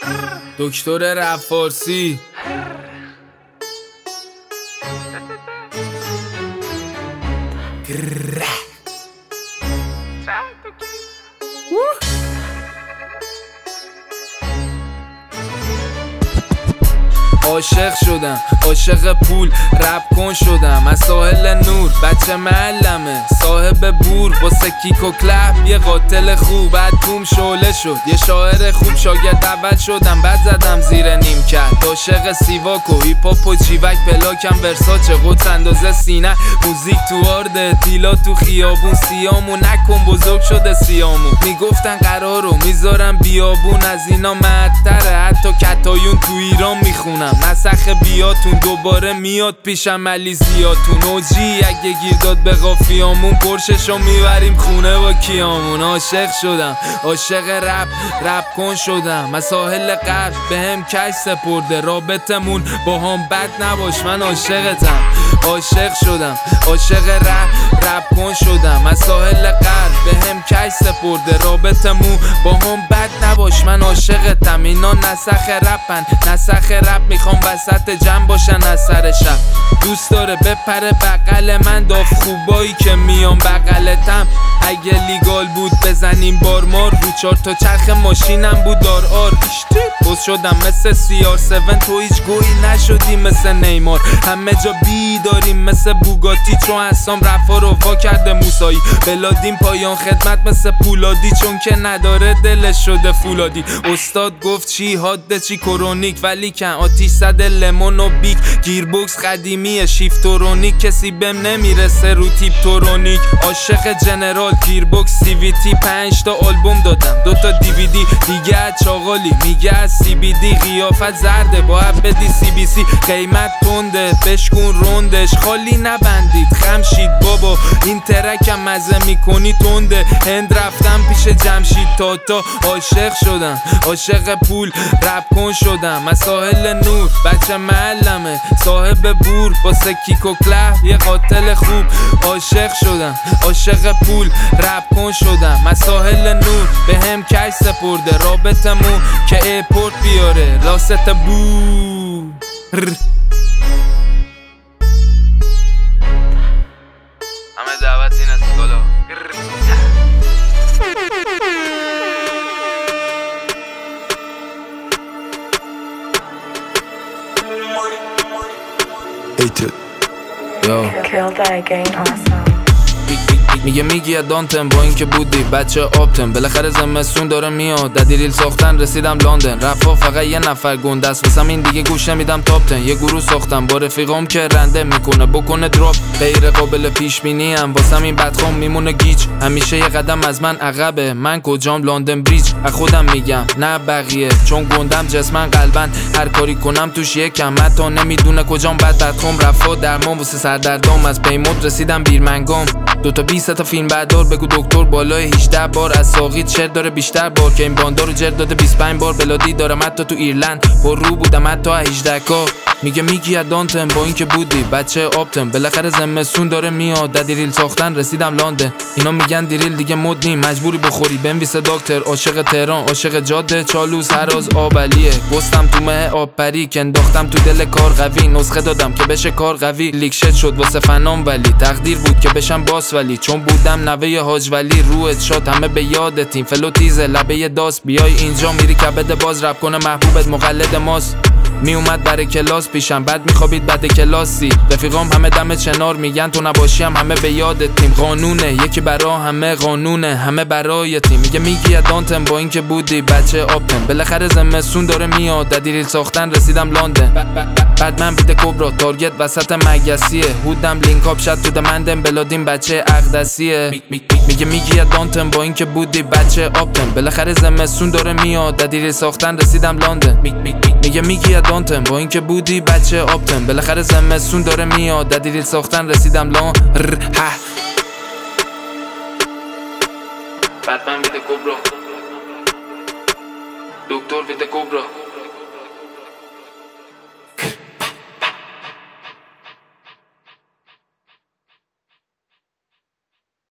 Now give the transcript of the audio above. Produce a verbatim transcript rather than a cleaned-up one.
دکتر رپ فارسی عاشق شدم، عاشق پول رپ کن شدم. از ساحل نور بچه معلمه صاحب بور، واسه کیک و کلپ یه قاتل خوب. بعد توم شعله شد یه شاعر خوب، شاگرد اول شدم بعد زدم زیر نیم کرد. عاشق سیواک و هیپ هاپ و چیوک، پلاکم ورساچه قدس اندازه سینه. موزیک تو آرده تیلا تو خیابون، سیامو نکن بزرگ شده سیامو. میگفتن قرارو میذارم بیابون، از اینا مدتره حتی کتایون تو ایران میخونم. نسخ بیاتون دوباره میاد پیشم علی زیاتون. اوجی اگه گیر داد به قافیامون، پرششو میبریم خونه با کیامون. عاشق شدم، عاشق رپ رپ کن شدم. از ساحل غرب به هم کش سپرده، رابطمون با هم بد نباش من عاشقتم. عاشق شدم، عاشق رپ رپ کن شدم. از ساحل غرب به هم کش سپرده، رابطمون با هم بد نباش من عاشقتم. اینا نسخ رپن، نسخ رپ میخوام وسط جمع باشن از سر شب. دوست داره بپره بغل من، داف خوبایی که میان بغلتم. اگه لیگال بود بزنیم بارمار، رو چار تا چرخ ماشینم بود دار آر. بوز شدم مثل سی آر هفت، تو هیچ گویی نشدی مثل نیمار. همه جا بی داریم مثل بوگاتی، چون حسام رفا رو وا کرده موسایی. بلادیم پایان خدمت مثل پولادی، چون که نداره دلش شده فولادی. استاد گفت چی حاده چی کرونیک، ولی کن آتیش زده لمون و بیک. گیربوکس قدیمیه شیفتورونیک، کسی بهم نمیرسه رو تیپ تورونیک. عاشق جنرال گیربوکس سی وی تی، پنج تا آلبوم دادم دوتا دی وی دی. دیگه از چاغالی میگه از سی بی دی، قیافت زرده باید بدی سی بی سی. قیمت تنده بشکون روندش، خالی نبندید خمشید بابا. این ترکم مزه میکنی تنده، هند رفتم پیش جمشید تاتا. عاشق شدم، عاشق پول رپ کن شدم. از ساحل نور بچه معلمه صاحب بور، واسه کیک و کلپ یه قاتل خوب. عاشق شدم، عاشق پول رپ کن شدم. از ساحل نور به هم کش سپرده، رابطمون که ایپورت بیاره راست بو. همه دعوت این اسکالا. میگه میگی ادانتم با اینکه بودی بچه آبتم. بالاخره زمستون داره میاد، ددیریل ساختن رسیدم لندن. رفا فقط یه نفر گنده است واسم، این دیگه گوش نمیدم تاپتن. یه گروه ساختم با رفیقام که رنده میکنه بکنه دراپ، غیر قابل پیش بینی ام. واسم این بدخوام میمونه گیج، همیشه یه قدم از من عقبه. من کجام لندن بریج، از خودم میگم نه بقیه، چون گندم جسمن قلبن. هر کاری کنم توش یکم، حتی نمیدونه کجام بد بدخوام. رفا درمان واسه سردردام، از پیمود رسیدم بیرمنگام. دوتا بیست تا فیلم بردار بگو دکتر بالای هجده بار. از ساقید شعر داره بیشتر بار، که این باندارو جر داده بیست و پنج بار. بلادی دارم حتی تو ایرلند، پر رو بودم حتی هجده کا. میگه میگی ادانتم با اینکه بودی بچه آبتم. بالاخره زمستون داره میاد، ددیریل ساختن رسیدم لندن. اینا میگن دیریل دیگه مد نیم، مجبوری بخوری بنویسه دکتر. عاشق تهران، عاشق جاده چالوس، هراز آبلیه. گستم تو مه آب پری که انداختم تو دل کار قوی. نسخه دادم که بشه کار قوی، لیکشت شد واسه فنام ولی تقدیر بود که بشم باس. ولی چون بودم نوه حاج ولی، روحت شاد همه به یادتیم. فلو تیزه لبه داست، بیای اینجا میری کبد باز. رپ کنه محبوبت مقلد ماست. می اومد برای کلاس پیشم، بعد میخوابید بعد کلاسی. رفیقام همه دم چنار میگن تو نباشی هم همه به یادتیم. قانونه یکی برا همه، قانونه همه برای تیم. میگه میگی ادانتم با اینکه بودی بچه آبتم. بالاخره زمستون داره میاد، ددیریل ساختن رسیدم لندن. بعد من بیده کبرا تارگت وسط مگسیه. هودم لینک اپ شد تو دمندم، بلادیم بچه اقدسیه. میگه میگی ادانتم با اینکه بودی بچه آبتم. بالاخره زمستون داره میاد، ددیریل ساختن رسیدم لندن. میگه میگی ادانتم با اینکه بودی بچه آبتم. بالاخره زمستون داره میاد، ددیریل ساختن رسیدم لندن. بعد من بیده کبرا دکتر بیده کبرا.